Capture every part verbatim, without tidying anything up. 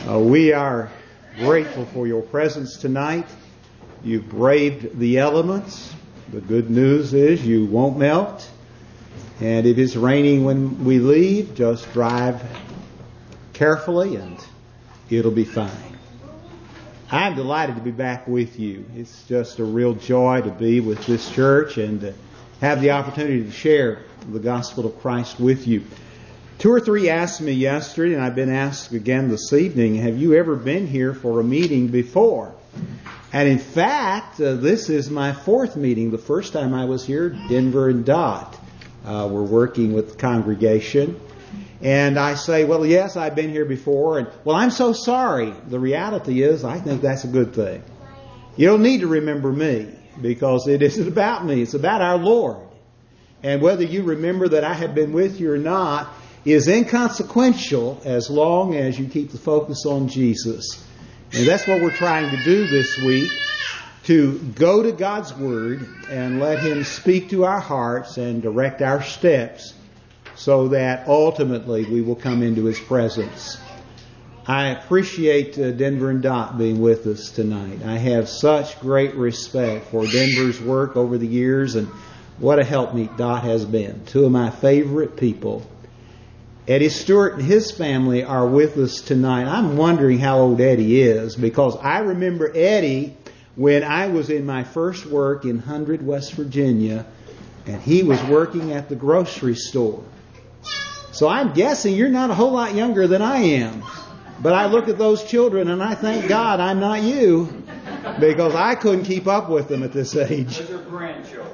Uh, we are grateful for your presence tonight. You've braved the elements. The good news is you won't melt. And if it's raining when we leave, just drive carefully and it'll be fine. I'm delighted to be back with you. It's just a real joy to be with this church and to have the opportunity to share the gospel of Christ with you. Two or three asked me yesterday, and I've been asked again this evening, have you ever been here for a meeting before? And in fact, uh, this is my fourth meeting. The first time I was here, Denver and Dot uh, were working with the congregation. And I say, well, yes, I've been here before. And, well, I'm so sorry. The reality is, I think that's a good thing. You don't need to remember me, because it isn't about me. It's about our Lord. And whether you remember that I have been with you or not is inconsequential as long as you keep the focus on Jesus. And that's what we're trying to do this week, to go to God's Word and let Him speak to our hearts and direct our steps so that ultimately we will come into His presence. I appreciate uh, Denver and Dot being with us tonight. I have such great respect for Denver's work over the years, and what a helpmeet Dot has been. Two of my favorite people. Eddie Stewart and his family are with us tonight. I'm wondering how old Eddie is, because I remember Eddie when I was in my first work in Hundred, West Virginia, and he was working at the grocery store. So I'm guessing you're not a whole lot younger than I am. But I look at those children and I thank God I'm not you, because I couldn't keep up with them at this age. Those are grandchildren.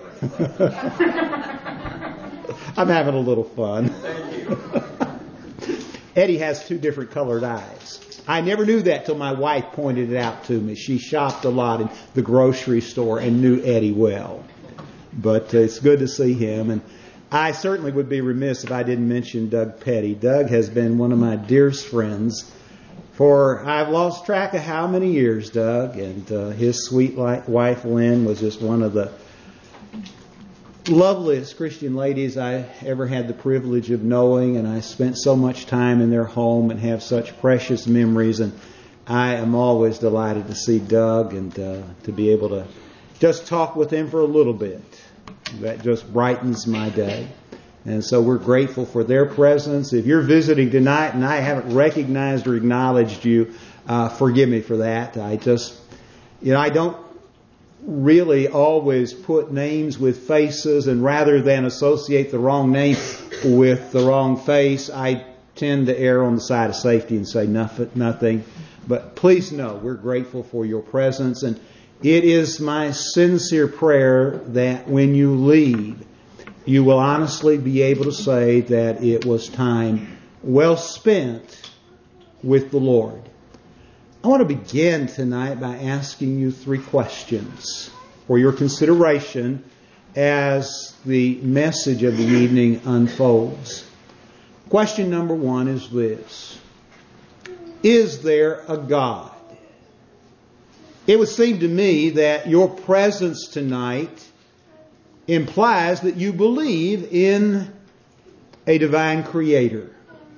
I'm having a little fun. Thank you. Eddie has two different colored eyes. I never knew that till my wife pointed it out to me. She shopped a lot in the grocery store and knew Eddie well. But uh, it's good to see him. And I certainly would be remiss if I didn't mention Doug Petty. Doug has been one of my dearest friends for, I've lost track of how many years, Doug. And uh, his sweet wife, Lynn, was just one of the loveliest Christian ladies I ever had the privilege of knowing, and I spent so much time in their home and have such precious memories, and I am always delighted to see Doug and uh, to be able to just talk with him for a little bit. That just brightens my day. And so we're grateful for their presence. If you're visiting tonight and I haven't recognized or acknowledged you, uh, forgive me for that. I just, you know, I don't really always put names with faces, and rather than associate the wrong name with the wrong face, I tend to err on the side of safety and say nothing. But please know we're grateful for your presence, and it is my sincere prayer that when you leave, you will honestly be able to say that it was time well spent with the Lord. I want to begin tonight by asking you three questions for your consideration as the message of the evening unfolds. Question number one is this: is there a God? It would seem to me that your presence tonight implies that you believe in a divine creator.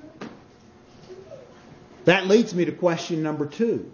That leads me to question number two.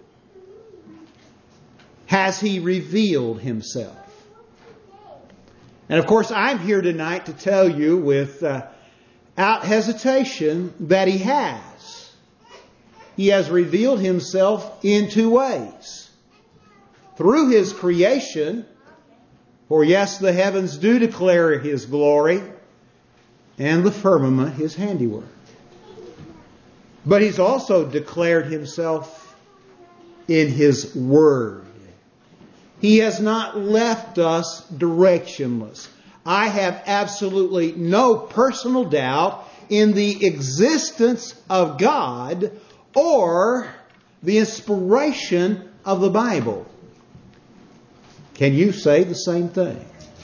Has He revealed Himself? And of course, I'm here tonight to tell you without hesitation that He has. He has revealed Himself in two ways. Through His creation, for yes, the heavens do declare His glory, and the firmament His handiwork. But He's also declared Himself in His Word. He has not left us directionless. I have absolutely no personal doubt in the existence of God or the inspiration of the Bible. Can you say the same thing?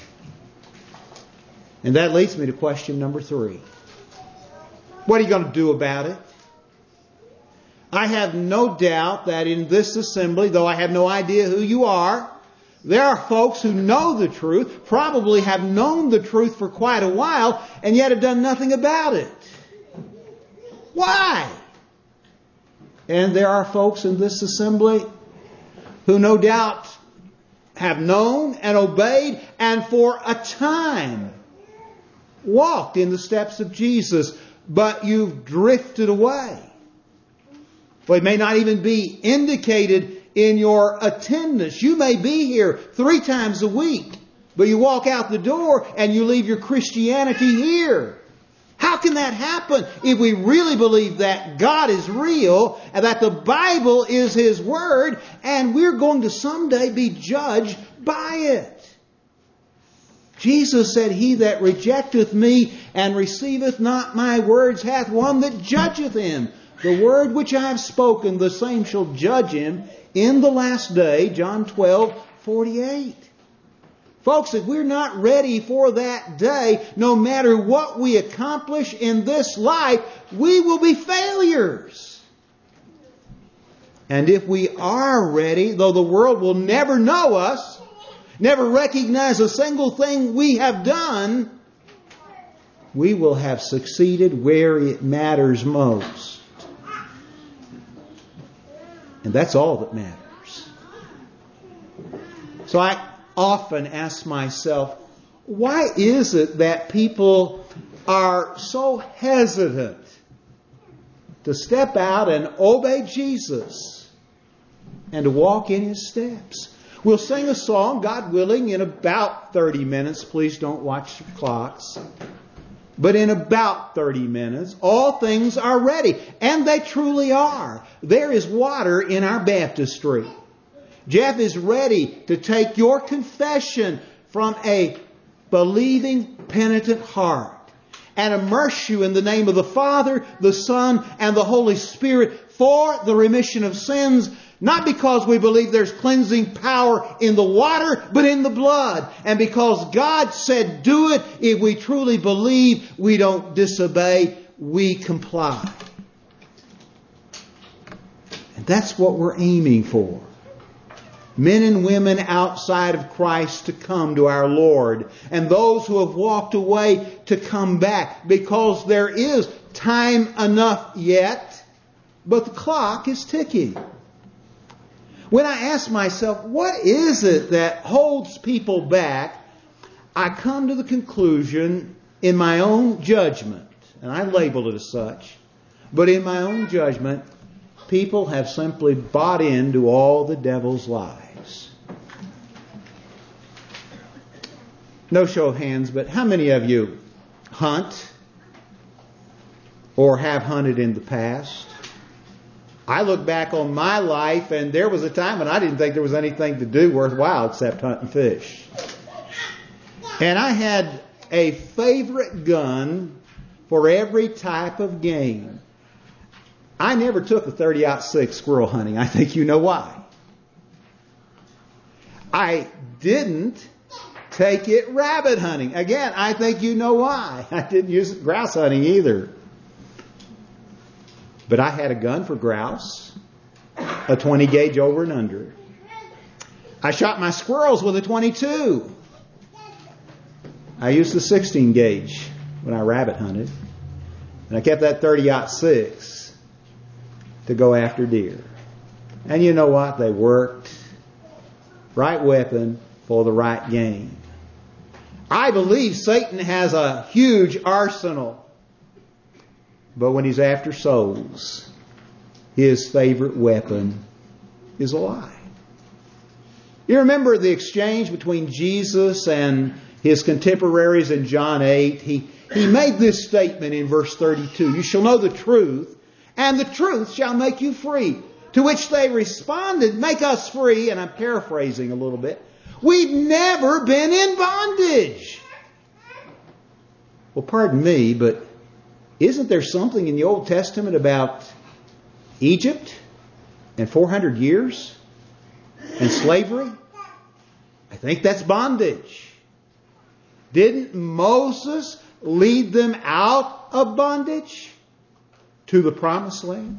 And that leads me to question number three. What are you going to do about it? I have no doubt that in this assembly, though I have no idea who you are, there are folks who know the truth, probably have known the truth for quite a while, and yet have done nothing about it. Why? And there are folks in this assembly who no doubt have known and obeyed and for a time walked in the steps of Jesus, but you've drifted away. Well, it may not even be indicated in your attendance. You may be here three times a week, but you walk out the door and you leave your Christianity here. How can that happen if we really believe that God is real and that the Bible is His Word and we're going to someday be judged by it? Jesus said, "He that rejecteth me and receiveth not my words hath one that judgeth him. The word which I have spoken, the same shall judge him in the last day." John twelve forty-eight. Folks, if we're not ready for that day, no matter what we accomplish in this life, we will be failures. And if we are ready, though the world will never know us, never recognize a single thing we have done, we will have succeeded where it matters most. And that's all that matters. So I often ask myself, why is it that people are so hesitant to step out and obey Jesus and to walk in His steps? We'll sing a song, God willing, in about thirty minutes. Please don't watch your clocks. But in about thirty minutes, all things are ready. And they truly are. There is water in our baptistry. Jeff is ready to take your confession from a believing, penitent heart and immerse you in the name of the Father, the Son, and the Holy Spirit for the remission of sins, not because we believe there's cleansing power in the water, but in the blood. And because God said do it, if we truly believe, we don't disobey, we comply. And that's what we're aiming for. Men and women outside of Christ to come to our Lord. And those who have walked away to come back. Because there is time enough yet, but the clock is ticking. When I ask myself, what is it that holds people back? I come to the conclusion in my own judgment, and I label it as such, but in my own judgment, people have simply bought into all the devil's lies. No show of hands, but how many of you hunt or have hunted in the past? I look back on my life and there was a time when I didn't think there was anything to do worthwhile except hunt and fish. And I had a favorite gun for every type of game. I never took a thirty aught six squirrel hunting. I think you know why. I didn't take it rabbit hunting. Again, I think you know why. I didn't use it grouse hunting either. But I had a gun for grouse, a twenty gauge over and under. I shot my squirrels with a twenty-two. I used the sixteen gauge when I rabbit hunted. And I kept that thirty aught six to go after deer. And you know what? They worked. Right weapon for the right game. I believe Satan has a huge arsenal. But when he's after souls, his favorite weapon is a lie. You remember the exchange between Jesus and his contemporaries in John eight? He, he made this statement in verse thirty-two. You shall know the truth, and the truth shall make you free. To which they responded, make us free. And I'm paraphrasing a little bit. We've never been in bondage. Well, pardon me, but isn't there something in the Old Testament about Egypt and four hundred years and slavery? I think that's bondage. Didn't Moses lead them out of bondage to the promised land?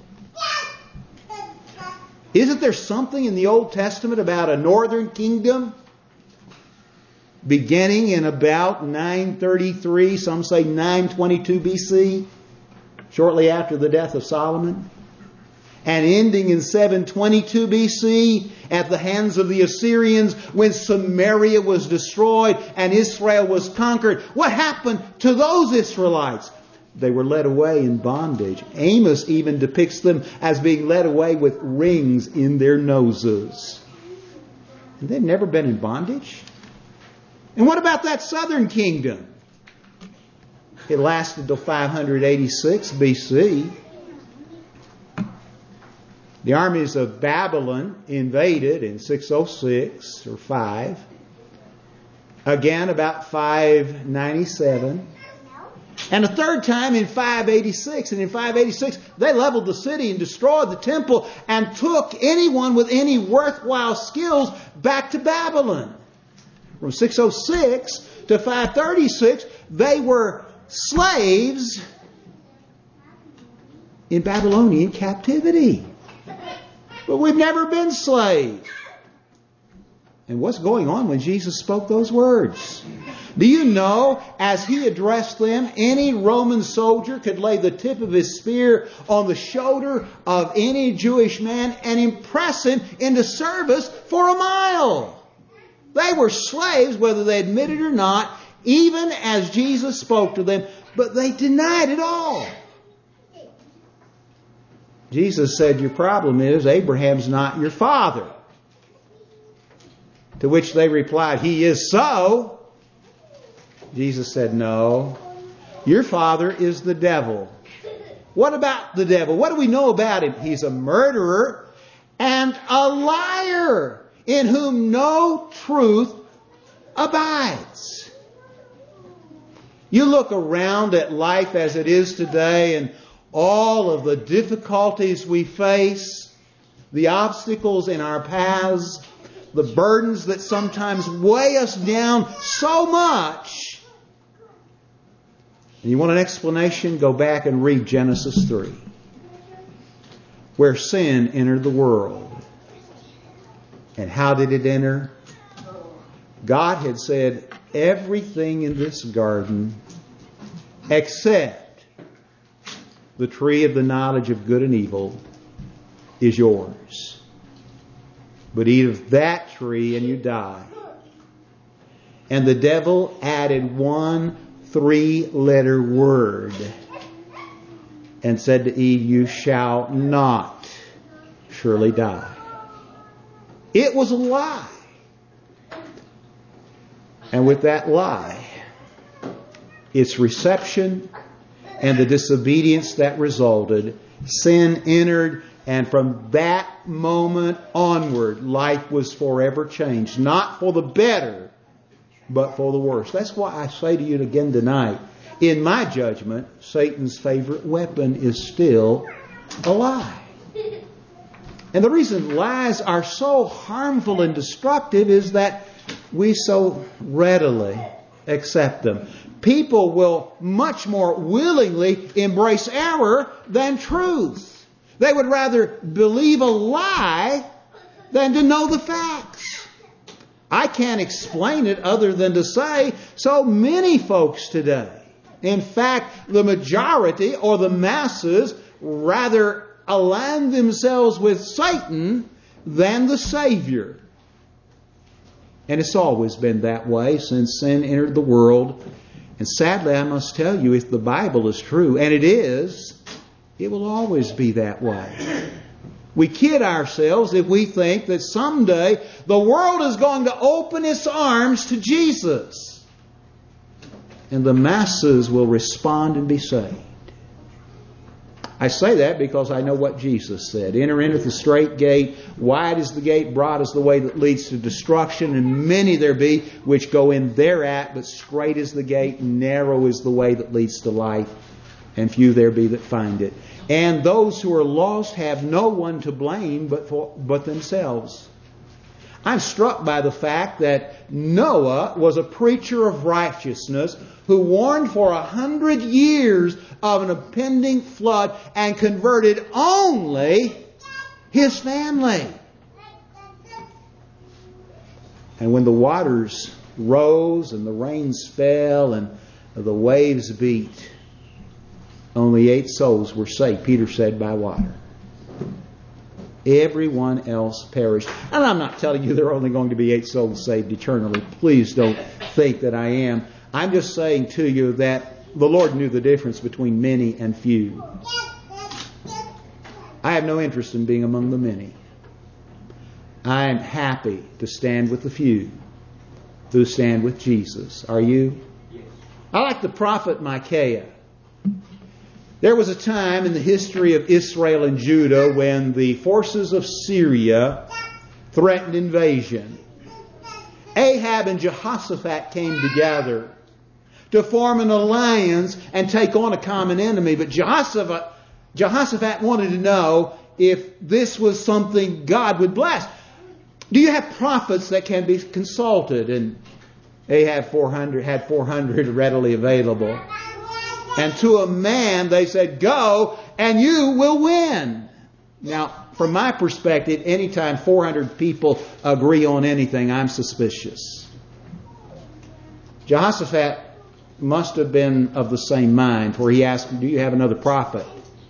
Isn't there something in the Old Testament about a northern kingdom beginning in about nine thirty-three, some say nine twenty-two B C, shortly after the death of Solomon? and ending in seven twenty-two B C at the hands of the Assyrians when Samaria was destroyed and Israel was conquered. What happened to those Israelites? They were led away in bondage. Amos even depicts them as being led away with rings in their noses. And they've never been in bondage. And what about that southern kingdom? It lasted till five eighty-six B C. The armies of Babylon invaded in six oh six or five. Again about five ninety-seven. And a third time in five eighty-six. And in five eighty-six, they leveled the city and destroyed the temple and took anyone with any worthwhile skills back to Babylon. From six oh six to five thirty-six, they were slaves in Babylonian captivity. But we've never been slaves. And what's going on when Jesus spoke those words? Do you know, as he addressed them, any Roman soldier could lay the tip of his spear on the shoulder of any Jewish man and impress him into service for a mile. They were slaves, whether they admitted it or not, even as Jesus spoke to them, but they denied it all. Jesus said, your problem is Abraham's not your father. To which they replied, he is so. Jesus said, no, your father is the devil. What about the devil? What do we know about him? He's a murderer and a liar in whom no truth abides. You look around at life as it is today and all of the difficulties we face, the obstacles in our paths, the burdens that sometimes weigh us down so much. And you want an explanation? Go back and read Genesis three, where sin entered the world. And how did it enter? God had said, everything in this garden except the tree of the knowledge of good and evil is yours. But eat of that tree and you die. And the devil added one three-letter word and said to Eve, you shall not surely die. It was a lie. And with that lie, its reception and the disobedience that resulted, sin entered, and from that moment onward, life was forever changed. Not for the better, but for the worse. That's why I say to you again tonight, in my judgment, Satan's favorite weapon is still a lie. And the reason lies are so harmful and destructive is that we so readily accept them. People will much more willingly embrace error than truth. They would rather believe a lie than to know the facts. I can't explain it other than to say so many folks today, in fact, the majority or the masses, rather align themselves with Satan than the Savior. And it's always been that way since sin entered the world. And sadly, I must tell you, if the Bible is true, and it is, it will always be that way. We kid ourselves if we think that someday the world is going to open its arms to Jesus and the masses will respond and be saved. I say that because I know what Jesus said. Enter in at the straight gate. Wide is the gate, broad is the way that leads to destruction, and many there be which go in thereat, but straight is the gate, and narrow is the way that leads to life, and few there be that find it. And those who are lost have no one to blame but for, but themselves. I'm struck by the fact that Noah was a preacher of righteousness who warned for a hundred years of an impending flood and converted only his family. And when the waters rose and the rains fell and the waves beat, only eight souls were saved, Peter said, by water. Everyone else perished. And I'm not telling you there are only going to be eight souls saved eternally. Please don't think that I am. I'm just saying to you that the Lord knew the difference between many and few. I have no interest in being among the many. I am happy to stand with the few who stand with Jesus. Are you? Yes. I like the prophet Micaiah. There was a time in the history of Israel and Judah when the forces of Syria threatened invasion. Ahab and Jehoshaphat came together to form an alliance and take on a common enemy. But Jehoshaphat, Jehoshaphat wanted to know if this was something God would bless. Do you have prophets that can be consulted? And Ahab four hundred had four hundred readily available. And to a man they said, go and you will win. Now, from my perspective, anytime four hundred people agree on anything, I'm suspicious. Jehoshaphat must have been of the same mind, for he asked, do you have another prophet?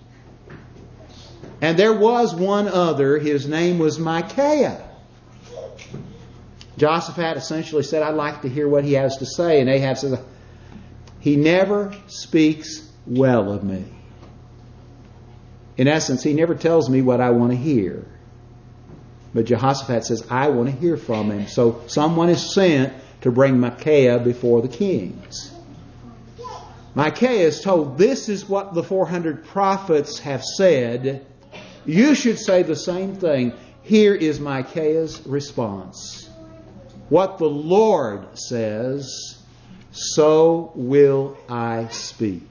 And there was one other. His name was Micaiah. Jehoshaphat essentially said, I'd like to hear what he has to say. And Ahab says, he never speaks well of me. In essence, he never tells me what I want to hear. But Jehoshaphat says, I want to hear from him. So someone is sent to bring Micaiah before the kings. Micaiah is told, this is what the four hundred prophets have said. You should say the same thing. Here is Micaiah's response. What the Lord says, so will I speak.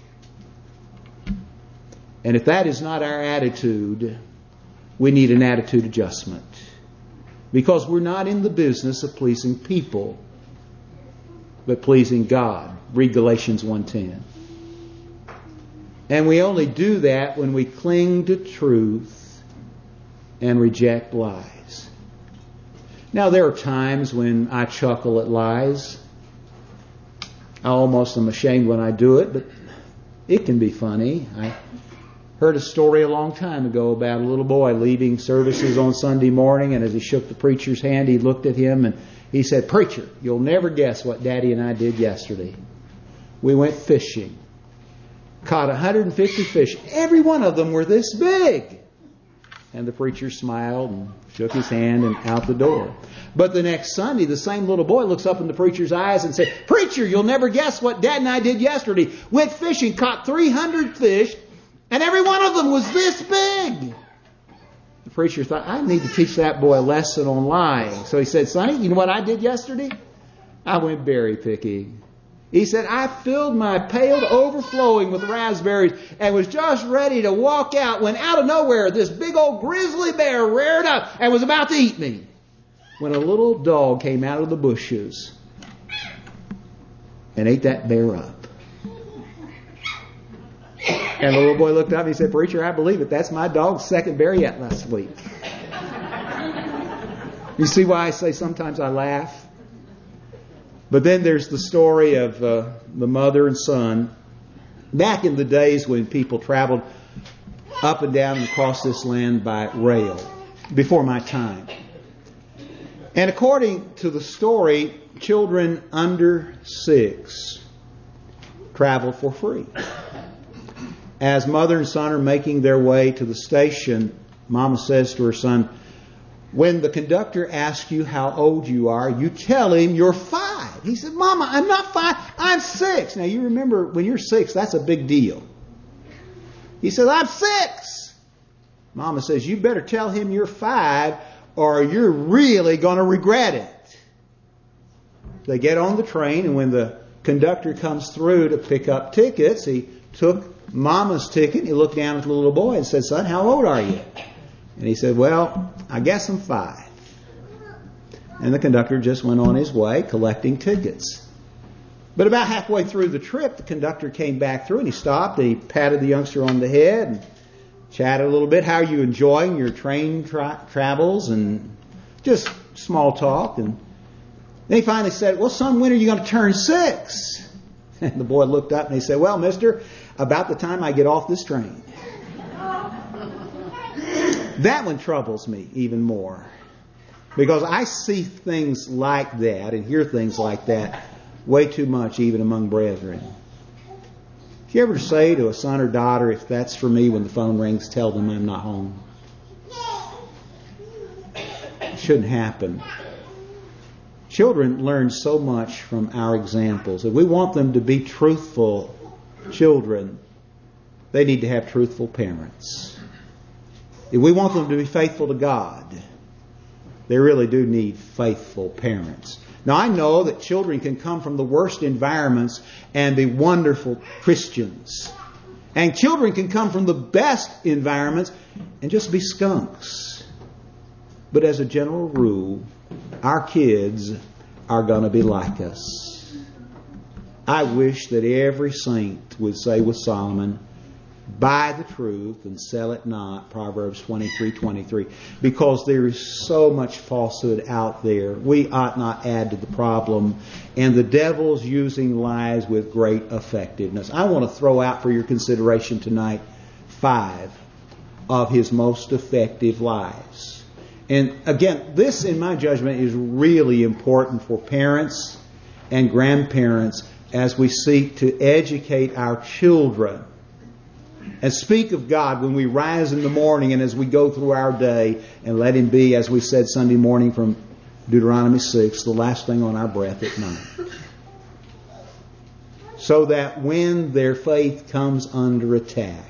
And if that is not our attitude, we need an attitude adjustment. Because we're not in the business of pleasing people, but pleasing God. Read Galatians one ten. And we only do that when we cling to truth and reject lies. Now, there are times when I chuckle at lies. I almost am ashamed when I do it, but it can be funny. I heard a story a long time ago about a little boy leaving services on Sunday morning, and as he shook the preacher's hand, he looked at him and he said, Preacher, you'll never guess what Daddy and I did yesterday. We went fishing. Caught one hundred fifty fish. Every one of them were this big. And the preacher smiled and shook his hand and out the door. But the next Sunday, the same little boy looks up in the preacher's eyes and said, Preacher, you'll never guess what Dad and I did yesterday. Went fishing, caught three hundred fish, and every one of them was this big. The preacher thought, I need to teach that boy a lesson on lying. So he said, Sonny, you know what I did yesterday? I went berry picking. He said, I filled my pail to overflowing with raspberries and was just ready to walk out when out of nowhere this big old grizzly bear reared up and was about to eat me. When a little dog came out of the bushes and ate that bear up. And the little boy looked up and he said, Preacher, I believe it. That's my dog's second bear yet last week. You see why I say sometimes I laugh? But then there's the story of uh, the mother and son. Back in the days when people traveled up and down and across this land by rail, before my time. And according to the story, children under six travel for free. As mother and son are making their way to the station, Mama says to her son, when the conductor asks you how old you are, you tell him you're five. He said, Mama, I'm not five, I'm six. Now you remember when you're six, that's a big deal. He says, I'm six. Mama says, you better tell him you're five or you're really going to regret it. They get on the train, and when the conductor comes through to pick up tickets, he took Mama's ticket. He looked down at the little boy and said, Son, how old are you? And he said, well, I guess I'm five. And the conductor just went on his way collecting tickets. But about halfway through the trip, the conductor came back through and he stopped and he patted the youngster on the head and chatted a little bit. How are you enjoying your train tra- travels? And just small talk. And then he finally said, well, son, when are you going to turn six? And the boy looked up and he said, well, mister, about the time I get off this train. That one troubles me even more. Because I see things like that and hear things like that way too much even among brethren. Do you ever say to a son or daughter, if that's for me, when the phone rings, tell them I'm not home? It shouldn't happen. Children learn so much from our examples. If we want them to be truthful children, they need to have truthful parents. If we want them to be faithful to God, they really do need faithful parents. Now, I know that children can come from the worst environments and be wonderful Christians. And children can come from the best environments and just be skunks. But as a general rule, our kids are going to be like us. I wish that every saint would say with Solomon, buy the truth and sell it not, Proverbs twenty-three twenty-three, because there is so much falsehood out there. We ought not add to the problem, and the devil's using lies with great effectiveness. I want to throw out for your consideration tonight five of his most effective lies. And again, this in my judgment is really important for parents and grandparents as we seek to educate our children and speak of God when we rise in the morning and as we go through our day, and let Him be, as we said Sunday morning from Deuteronomy six, the last thing on our breath at night. So that when their faith comes under attack,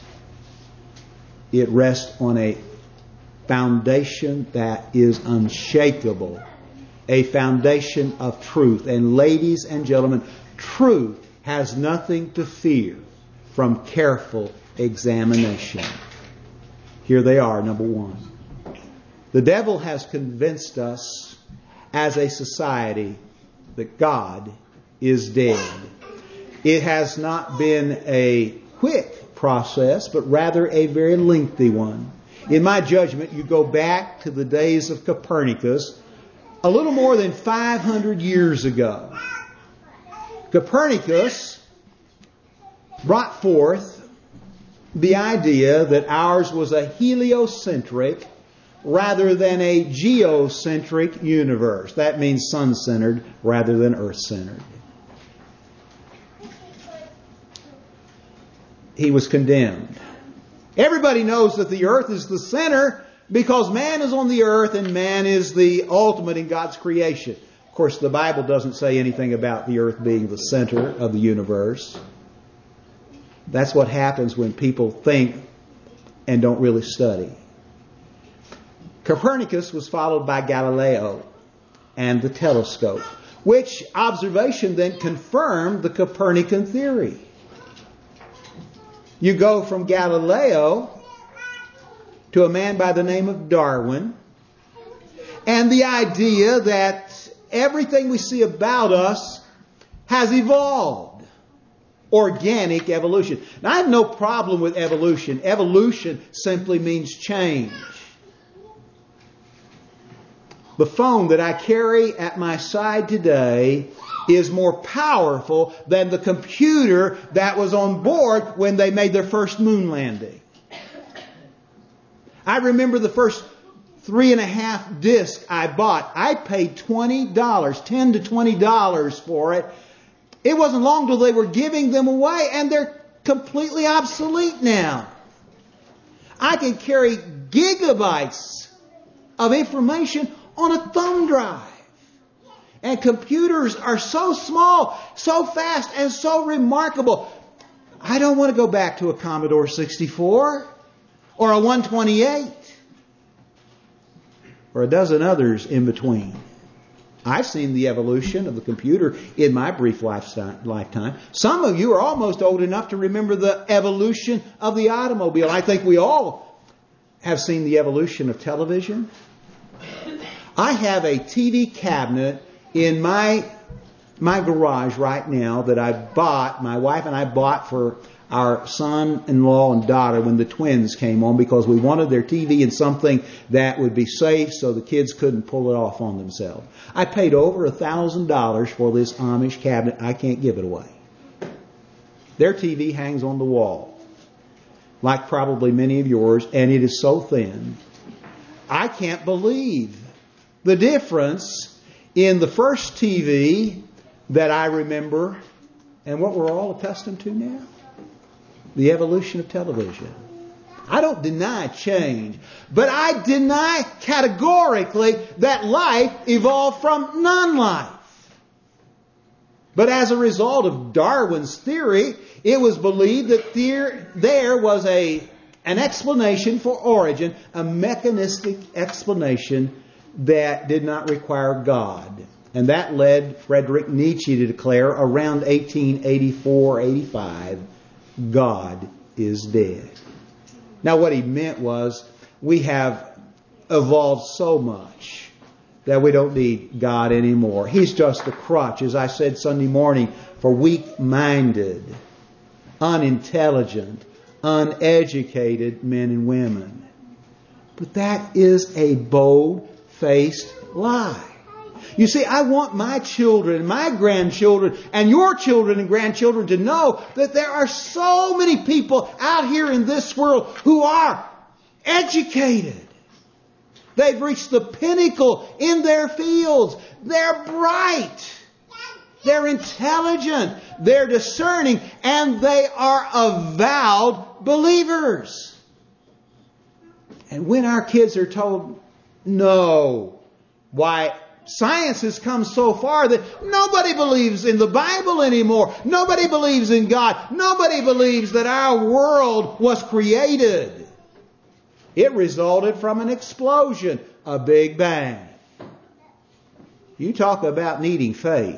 it rests on a foundation that is unshakable, a foundation of truth. And ladies and gentlemen, truth has nothing to fear from careful examination. Here they are, number one. The devil has convinced us as a society that God is dead. It has not been a quick process, but rather a very lengthy one. In my judgment, you go back to the days of Copernicus, a little more than five hundred years ago. Copernicus brought forth the idea that ours was a heliocentric rather than a geocentric universe. That means sun-centered rather than earth-centered. He was condemned. Everybody knows that the earth is the center because man is on the earth and man is the ultimate in God's creation. Of course, the Bible doesn't say anything about the earth being the center of the universe. That's what happens when people think and don't really study. Copernicus was followed by Galileo and the telescope, which observation then confirmed the Copernican theory. You go from Galileo to a man by the name of Darwin, and the idea that everything we see about us has evolved. Organic evolution. Now, I have no problem with evolution. Evolution simply means change. The phone that I carry at my side today is more powerful than the computer that was on board when they made their first moon landing. I remember the first three and a half discs I bought. I paid twenty dollars, ten to twenty dollars for it. It wasn't long till they were giving them away, and they're completely obsolete now. I can carry gigabytes of information on a thumb drive. And computers are so small, so fast, and so remarkable. I don't want to go back to a Commodore sixty-four or a one twenty-eight or a dozen others in between. I've seen the evolution of the computer in my brief lifetime. Some of you are almost old enough to remember the evolution of the automobile. I think we all have seen the evolution of television. I have a T V cabinet in my my garage right now that I bought, my wife and I bought for our son-in-law and daughter when the twins came on, because we wanted their T V in something that would be safe so the kids couldn't pull it off on themselves. I paid over a thousand dollars for this Amish cabinet. I can't give it away. Their T V hangs on the wall. like probably many of yours, and it is so thin. I can't believe the difference in the first T V that I remember and what we're all accustomed to now. The evolution of television. I don't deny change, but I deny categorically that life evolved from non-life. But as a result of Darwin's theory, it was believed that there, there was a, an explanation for origin, a mechanistic explanation that did not require God. And that led Friedrich Nietzsche to declare around eighteen eighty-four eighty-five, God is dead. Now what he meant was, we have evolved so much that we don't need God anymore. He's just a crutch, as I said Sunday morning, for weak-minded, unintelligent, uneducated men and women. But that is a bold-faced lie. You see, I want my children, my grandchildren, and your children and grandchildren to know that there are so many people out here in this world who are educated. They've reached the pinnacle in their fields. They're bright. They're intelligent. They're discerning. And they are avowed believers. And when our kids are told, no, why, science has come so far that nobody believes in the Bible anymore. Nobody believes in God. Nobody believes that our world was created. It resulted from an explosion, a Big Bang. You talk about needing faith.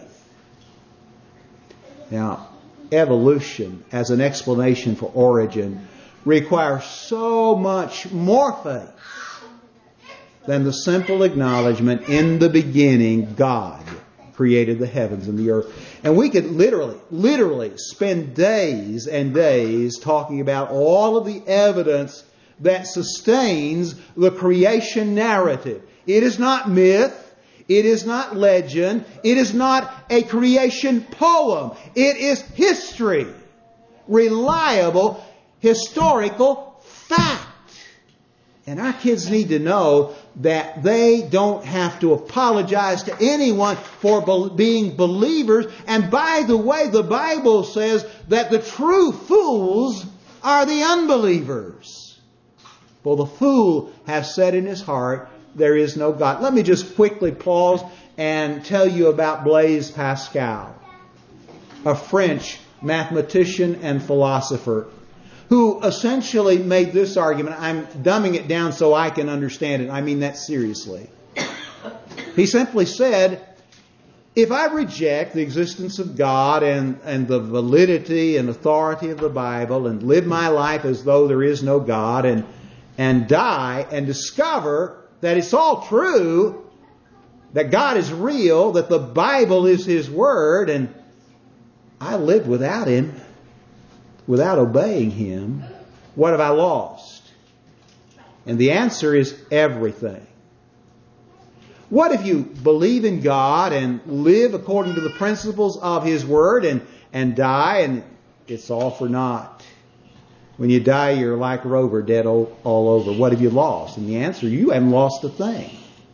Now, evolution as an explanation for origin requires so much more faith than the simple acknowledgement, in the beginning, God created the heavens and the earth. And we could literally, literally spend days and days talking about all of the evidence that sustains the creation narrative. It is not myth. It is not legend. It is not a creation poem. It is history. Reliable, historical fact. And our kids need to know that they don't have to apologize to anyone for be- being believers. And by the way, the Bible says that the true fools are the unbelievers. For the fool has said in his heart, there is no God. Let me just quickly pause and tell you about Blaise Pascal, a French mathematician and philosopher, who essentially made this argument. I'm dumbing it down so I can understand it. I mean that seriously. He simply said, if I reject the existence of God and, and the validity and authority of the Bible and live my life as though there is no God and, and die and discover that it's all true, that God is real, that the Bible is His Word, and I live without Him, without obeying Him, what have I lost? And the answer is everything. What if you believe in God and live according to the principles of His Word and, and die and it's all for naught? When you die, you're like Rover, dead all, all over. What have you lost? And the answer, you haven't lost a thing.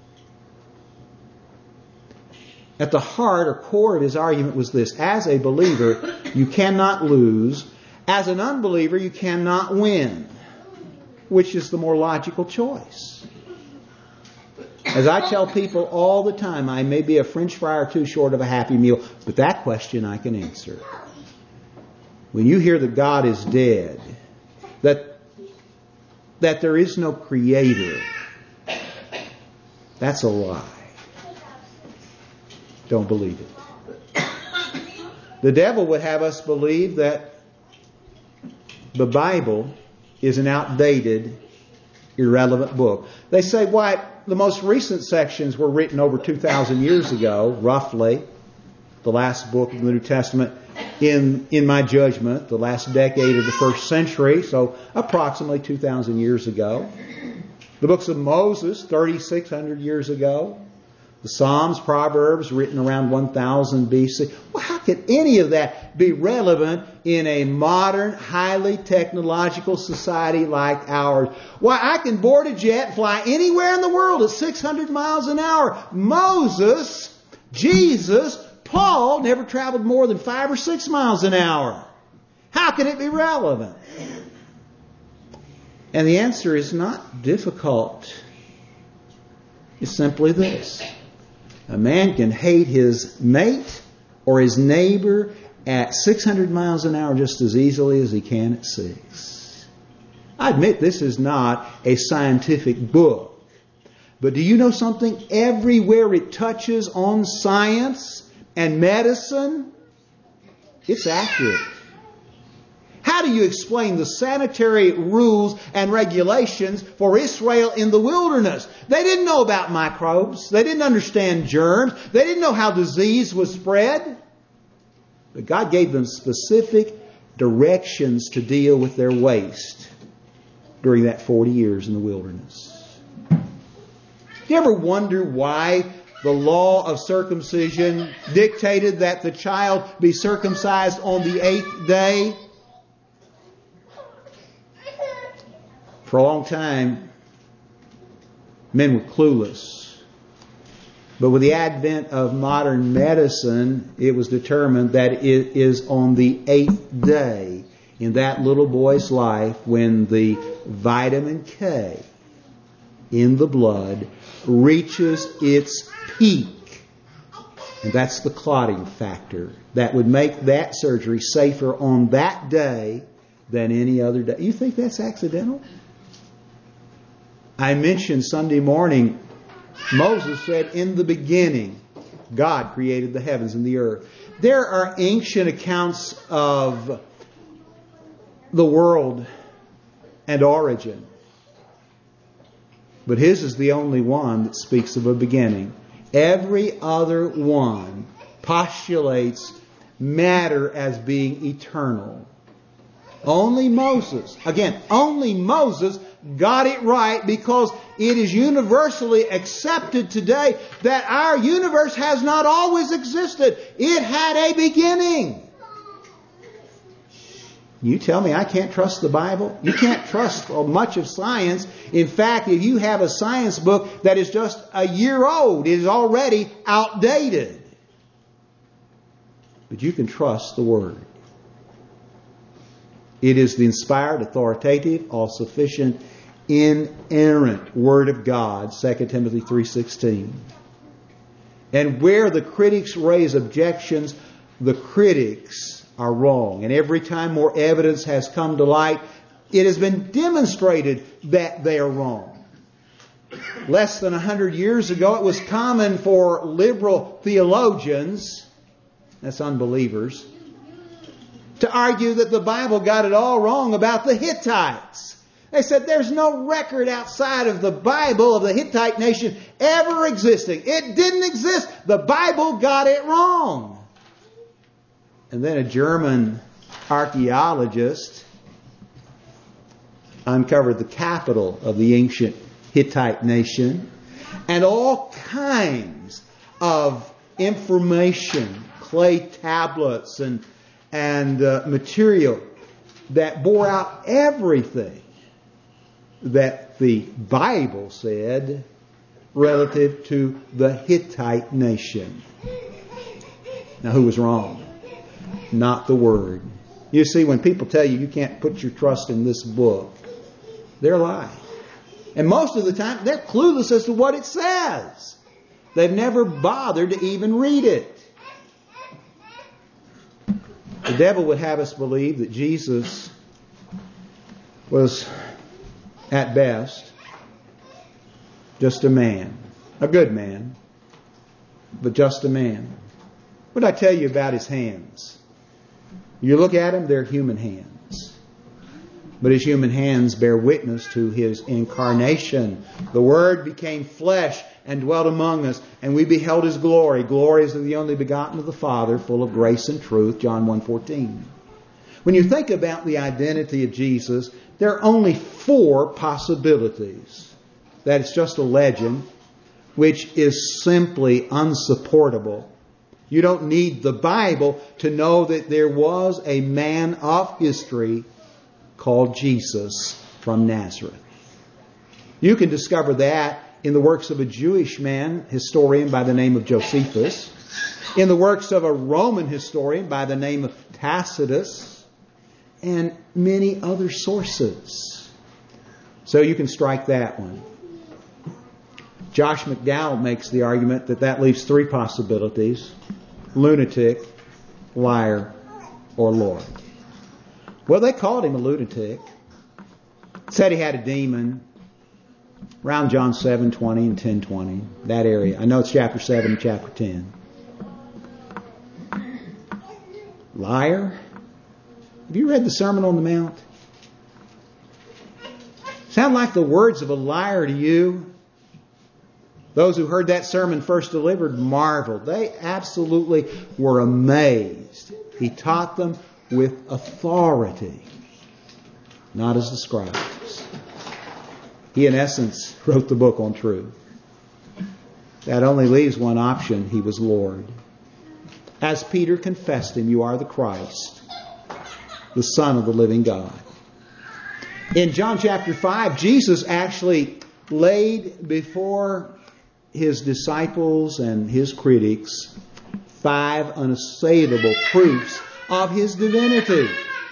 At the heart or core of his argument was this: as a believer, you cannot lose. As an unbeliever, you cannot win. Which is the more logical choice? As I tell people all the time, I may be a French fry or two short of a Happy Meal, but that question I can answer. When you hear that God is dead, that, that there is no Creator, that's a lie. Don't believe it. The devil would have us believe that the Bible is an outdated, irrelevant book. They say, why, the most recent sections were written over two thousand years ago, roughly. The last book of the New Testament, in, in my judgment, the last decade of the first century, so approximately two thousand years ago. The books of Moses, thirty-six hundred years ago. The Psalms, Proverbs, written around one thousand B C. Well, how could any of that be relevant in a modern, highly technological society like ours? Why, I can board a jet, fly anywhere in the world at six hundred miles an hour. Moses, Jesus, Paul never traveled more than five or six miles an hour. How can it be relevant? And the answer is not difficult. It's simply this. A man can hate his mate or his neighbor at six hundred miles an hour just as easily as he can at six. I admit this is not a scientific book. But do you know something? Everywhere it touches on science and medicine, it's accurate. How do you explain the sanitary rules and regulations for Israel in the wilderness? They didn't know about microbes. They didn't understand germs. They didn't know how disease was spread. But God gave them specific directions to deal with their waste during that forty years in the wilderness. Do you ever wonder why the law of circumcision dictated that the child be circumcised on the eighth day? For a long time, men were clueless. But with the advent of modern medicine, it was determined that it is on the eighth day in that little boy's life when the vitamin K in the blood reaches its peak. And that's the clotting factor that would make that surgery safer on that day than any other day. You think that's accidental? I mentioned Sunday morning, Moses said, in the beginning, God created the heavens and the earth. There are ancient accounts of the world and origin. But his is the only one that speaks of a beginning. Every other one postulates matter as being eternal. Only Moses, again, only Moses got it right, because it is universally accepted today that our universe has not always existed. It had a beginning. You tell me I can't trust the Bible? You can't trust much of science. In fact, if you have a science book that is just a year old, it is already outdated. But you can trust the Word. It is the inspired, authoritative, all-sufficient, inerrant Word of God, Second Timothy three sixteen. And where the critics raise objections, the critics are wrong. And every time more evidence has come to light, it has been demonstrated that they are wrong. Less than a hundred years ago, it was common for liberal theologians, that's unbelievers, to argue that the Bible got it all wrong about the Hittites. They said there's no record outside of the Bible of the Hittite nation ever existing. It didn't exist. The Bible got it wrong. And then a German archaeologist uncovered the capital of the ancient Hittite nation and all kinds of information, clay tablets and and uh, material that bore out everything that the Bible said relative to the Hittite nation. Now, who was wrong? Not the Word. You see, when people tell you you can't put your trust in this book, they're lying. And most of the time, they're clueless as to what it says. They've never bothered to even read it. The devil would have us believe that Jesus was, at best, just a man. A good man, but just a man. What did I tell you about his hands? You look at them, they're human hands. But his human hands bear witness to his incarnation. The Word became flesh and dwelt among us, and we beheld His glory. Glory is of the only begotten of the Father, full of grace and truth, John one fourteen. When you think about the identity of Jesus, there are only four possibilities. That it's just a legend, which is simply unsupportable. You don't need the Bible to know that there was a man of history called Jesus from Nazareth. You can discover that in the works of a Jewish man, historian by the name of Josephus, in the works of a Roman historian by the name of Tacitus, and many other sources. So you can strike that one. Josh McDowell makes the argument that that leaves three possibilities: lunatic, liar, or Lord. Well, they called him a lunatic. Said he had a demon. Around John seven twenty and ten twenty, that area. I know it's chapter seven and chapter ten. Liar? Have you read the Sermon on the Mount? Sound like the words of a liar to you? Those who heard that sermon first delivered marveled. They absolutely were amazed. He taught them with authority, not as the scribes. He, in essence, wrote the book on truth. That only leaves one option. He was Lord. As Peter confessed him, you are the Christ, the Son of the living God. In John chapter five, Jesus actually laid before His disciples and His critics five unassailable proofs of His divinity.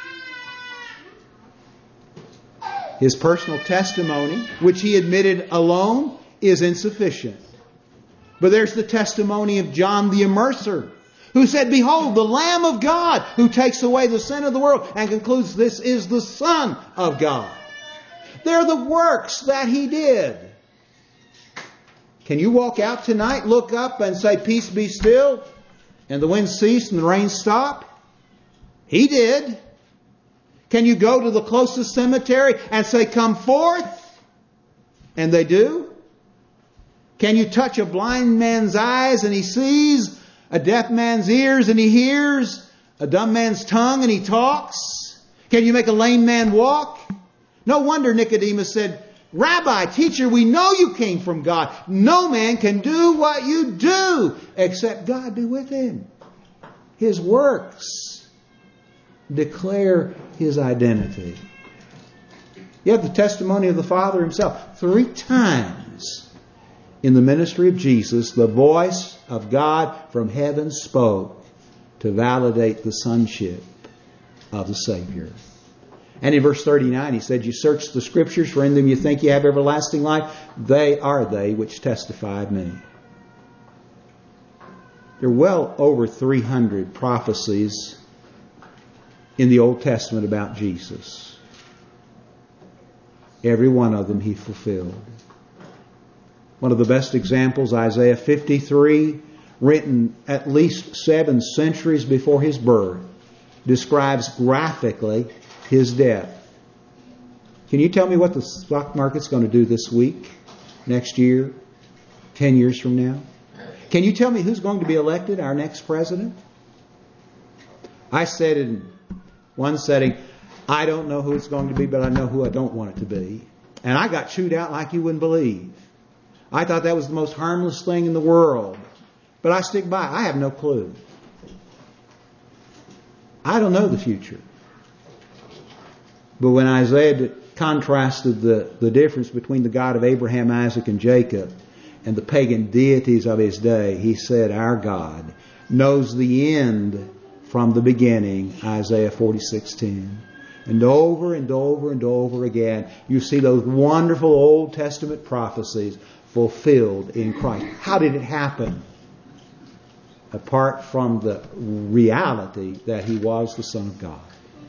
His personal testimony, which He admitted alone, is insufficient. But there's the testimony of John the Immerser, who said, "Behold, the Lamb of God, who takes away the sin of the world," and concludes, "This is the Son of God." They're the works that He did. Can you walk out tonight, look up and say, "Peace be still," and the wind cease and the rain stop? He did. Can you go to the closest cemetery and say, "Come forth"? And they do. Can you touch a blind man's eyes and he sees, a deaf man's ears and he hears, a dumb man's tongue and he talks? Can you make a lame man walk? No wonder Nicodemus said, "Rabbi, teacher, we know you came from God. No man can do what you do except God be with him." His works declare His identity. You have the testimony of the Father Himself. Three times in the ministry of Jesus, the voice of God from heaven spoke to validate the sonship of the Savior. And in verse thirty-nine, He said, "You search the Scriptures, for in them you think you have everlasting life. They are they which testify of me." There are well over three hundred prophecies in the Old Testament about Jesus. Every one of them He fulfilled. One of the best examples, Isaiah fifty-three, written at least seven centuries before His birth, describes graphically His death. Can you tell me what the stock market's going to do this week, next year, ten years from now? Can you tell me who's going to be elected our next president? I said in one setting, I don't know who it's going to be, but I know who I don't want it to be. And I got chewed out like you wouldn't believe. I thought that was the most harmless thing in the world. But I stick by. I have no clue. I don't know the future. But when Isaiah contrasted the, the difference between the God of Abraham, Isaac, and Jacob and the pagan deities of his day, he said, "Our God knows the end from the beginning," Isaiah forty-six ten. And over and over and over again, you see those wonderful Old Testament prophecies fulfilled in Christ. How did it happen? Apart from the reality that He was the Son of God.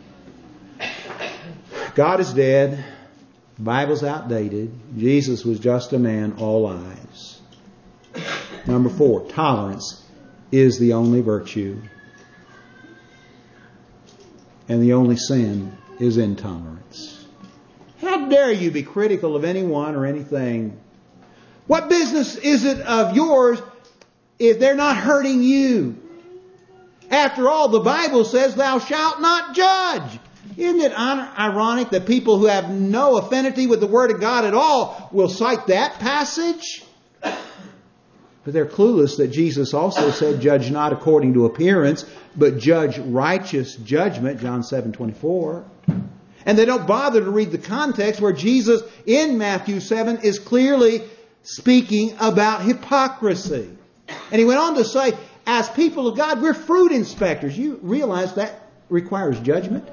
God is dead. The Bible's outdated. Jesus was just a man, all eyes. Number four, tolerance is the only virtue. And the only sin is intolerance. How dare you be critical of anyone or anything? What business is it of yours if they're not hurting you? After all, the Bible says, "Thou shalt not judge." Isn't it ironic that people who have no affinity with the Word of God at all will cite that passage? But they're clueless that Jesus also said, judge not according to appearance, but judge righteous judgment, John seven twenty-four. And they don't bother to read the context where Jesus in Matthew seven is clearly speaking about hypocrisy. And he went on to say, as people of God, we're fruit inspectors. You realize that requires judgment?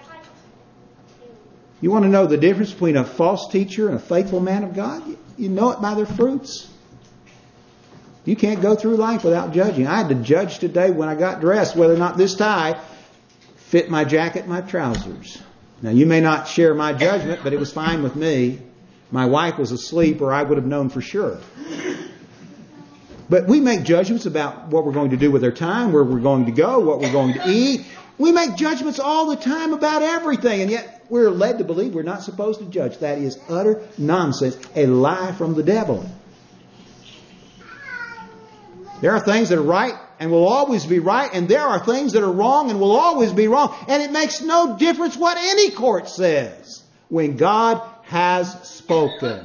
You want to know the difference between a false teacher and a faithful man of God? You know it by their fruits. You can't go through life without judging. I had to judge today when I got dressed whether or not this tie fit my jacket and my trousers. Now, you may not share my judgment, but it was fine with me. My wife was asleep, or I would have known for sure. But we make judgments about what we're going to do with our time, where we're going to go, what we're going to eat. We make judgments all the time about everything, and yet we're led to believe we're not supposed to judge. That is utter nonsense, a lie from the devil. There are things that are right and will always be right, and there are things that are wrong and will always be wrong. And it makes no difference what any court says when God has spoken.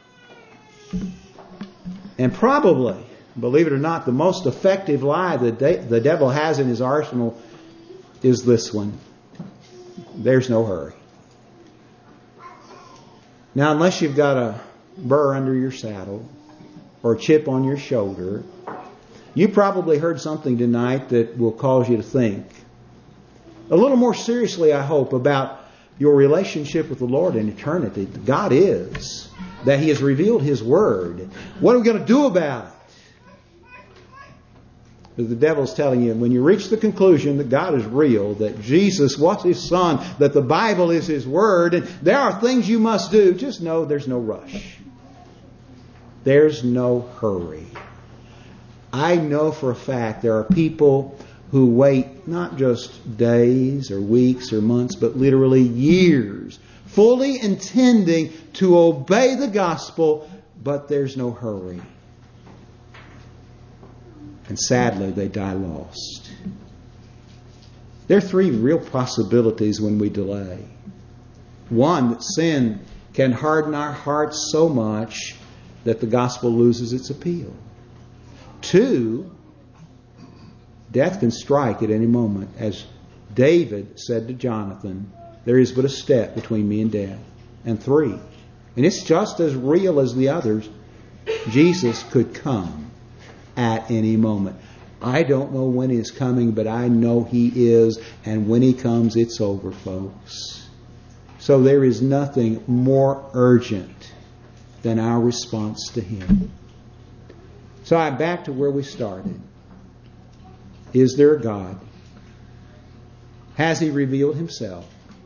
And probably, believe it or not, the most effective lie that the devil has in his arsenal is this one. There's no hurry. Now, unless you've got a burr under your saddle or a chip on your shoulder, you probably heard something tonight that will cause you to think a little more seriously, I hope, about your relationship with the Lord in eternity. God is, that He has revealed His Word. What are we going to do about it? But the devil's telling you, when you reach the conclusion that God is real, that Jesus was His Son, that the Bible is His Word, and there are things you must do, just know there's no rush. There's no hurry. I know for a fact there are people who wait not just days or weeks or months, but literally years, fully intending to obey the gospel, but there's no hurry. And sadly, they die lost. There are three real possibilities when we delay. One, that sin can harden our hearts so much that the gospel loses its appeal. Two, death can strike at any moment. As David said to Jonathan, there is but a step between me and death. And three, and it's just as real as the others, Jesus could come at any moment. I don't know when He's coming, but I know He is. And when He comes, it's over, folks. So there is nothing more urgent than our response to Him. So I'm back to where we started. Is there a God? Has He revealed Himself?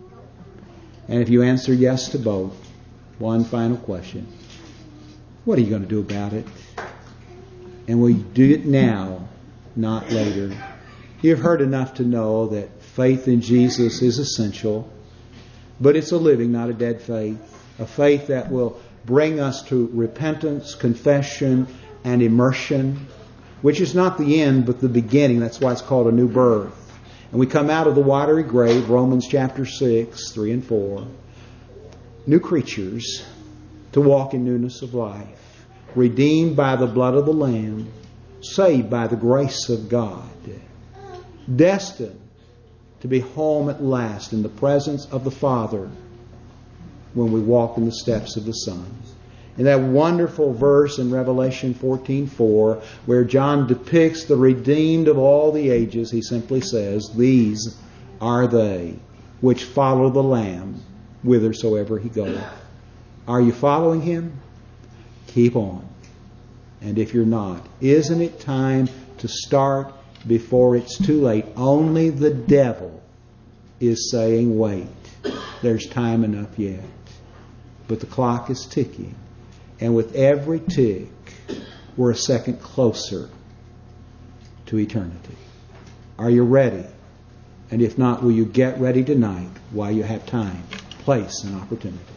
And if you answer yes to both, one final question. What are you going to do about it? And will you do it now, not later? You've heard enough to know that faith in Jesus is essential, but it's a living, not a dead faith. A faith that will bring us to repentance, confession, and immersion, which is not the end, but the beginning. That's why it's called a new birth. And we come out of the watery grave, Romans chapter six, three and four. New creatures to walk in newness of life. Redeemed by the blood of the Lamb. Saved by the grace of God. Destined to be home at last in the presence of the Father when we walk in the steps of the Son. In that wonderful verse in Revelation fourteen four, where John depicts the redeemed of all the ages, he simply says, these are they which follow the Lamb whithersoever He goeth. Are you following Him? Keep on. And if you're not, isn't it time to start before it's too late? Only the devil is saying, wait. There's time enough yet. But the clock is ticking. And with every tick, we're a second closer to eternity. Are you ready? And if not, will you get ready tonight while you have time, place, and opportunity?